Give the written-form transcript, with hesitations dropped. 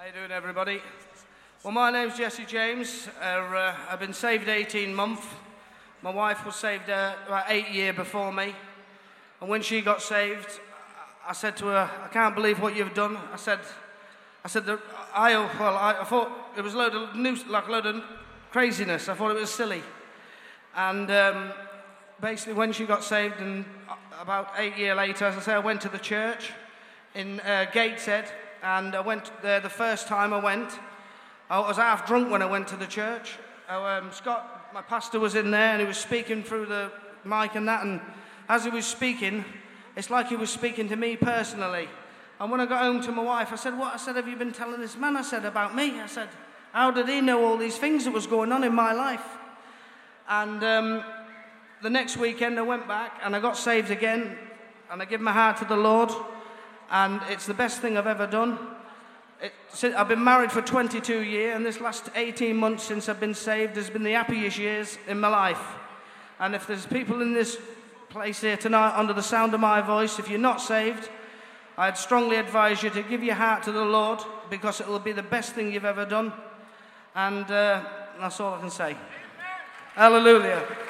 you doing, everybody? Well, my name's Jesse James. I've been saved 18 months. My wife was saved about 8 years before me. And when she got saved, I said to her, I can't believe what you've done. I said that I thought it was a load of craziness. I thought it was silly. And basically, when she got saved, and about 8 years later, as I say, I went to the church in Gateshead, and I went there the first time I went. I was half drunk when I went to the church. Scott, my pastor, was in there, and he was speaking through the mic and that, and as he was speaking, it's like he was speaking to me personally. And when I got home to my wife, I said, "What?" I said, "Have you been telling this man?" I said, "About me." I said, "How did he know all these things that was going on in my life?" And the next weekend I went back and I got saved again, and I gave my heart to the Lord, and it's the best thing I've ever done. I've been married for 22 years, and this last 18 months since I've been saved has been the happiest years in my life. And if there's people in this place here tonight under the sound of my voice, if you're not saved, I'd strongly advise you to give your heart to the Lord, because it will be the best thing you've ever done. And that's all I can say. Hallelujah.